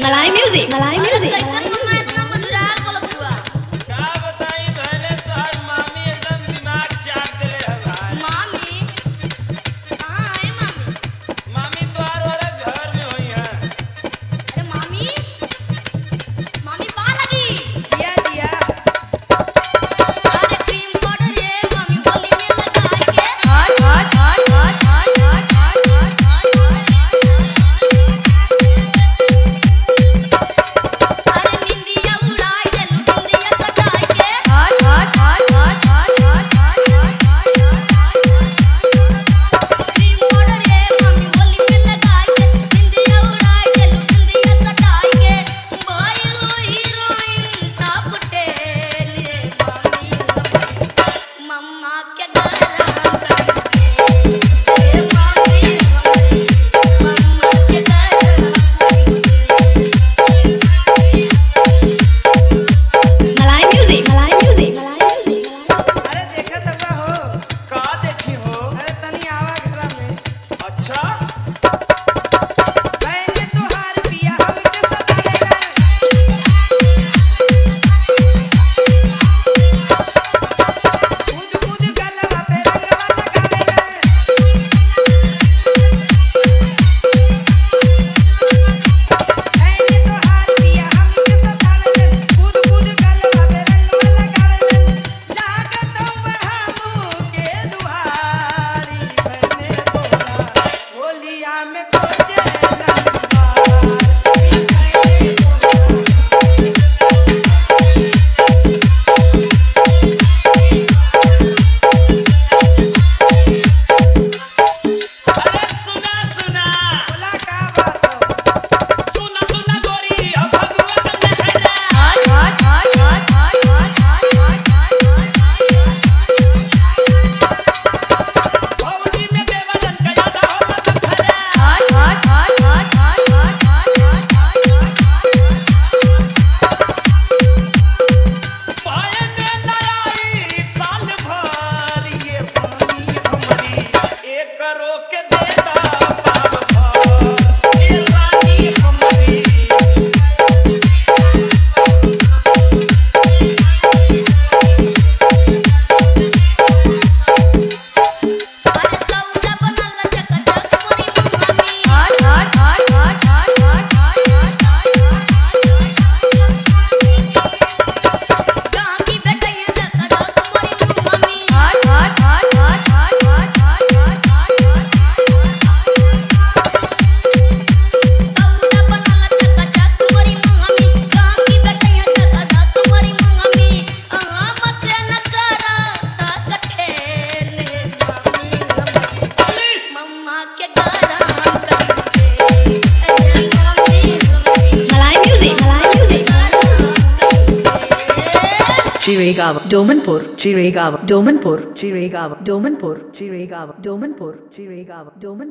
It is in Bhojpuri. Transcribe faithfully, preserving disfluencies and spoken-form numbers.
मलाई म्यूजिक मलाई अरे म्यूजिक कैसन मम्मा इतना मजेदार बोलत हुआ। का बताई बहने तोहर मामी एकदम दिमाग चाट देले है भाई। मामी कहाँ है मामी? मामी तोहर वाला घर में होई है। अरे मामी मामी पा लगी। जिया जिया अरे क्रीम पाउडर ये मामी होली में लगा के हट हट हट हट हट हट हट हट हट अरे निंदिया उड़ाई देलू निंदिया सटाई के हट हट हट हट हट हट हट क्रीम पाउडर ये मामी होली में लगा के निंदिया उड़ाई देलू निंदिया सटाई के भइलू हीरोइन टॉप टेन ये मामी मम्मा के गरम करके ए मामी मम्मा के गरम मलाई म्यूजिक मलाई म्यूजिक मलाई म्यूजिक अरे देखत हुआ हो का देखी हो? अरे तनी आवा घरा में अच्छा बहने तोहार पिया हमके सतावेला कूद कूद गलवा पे रंगवा लगावेला बहने तोहार पिया हमके सतावेला कूद कूद गलवा पे रंगवा लगावेला लागत हमके दुहारी बहने तोरा होलिया में खोजेला अरे सुना सुना बोला का बात हो सुना सुना गोरी अब भगवा कल नहरा। हट हट हट हट हट हट हट हट भौजी में देवरन का यादा हो सब खरा। हट हट हट हट हट हट हट बहने नयाई साल भर ये पानी हमरी एक रो के देता पाव भर ये रानी हमरी। अरे सौदा बनल चकचक मोरी मम्मी हट हट हट हट हट हट कहाँ की बेटैया चकचक मोरी मम्मी हट हट हट हट हट हट सौदा बनल चकचक मोरी मम्मी कहाँ की बेटैया चकचक मोरी मम्मी हम से न करा तकठे ने मम्मी मम्मा के गरम करके ए मम्मी मलाई म्यूजिक मलाई music Chiragav, Domanpur, Chiragav, Domanpur, Chiragav, Domanpur, Chiragav, Domanpur, Chiragav, Domanpur.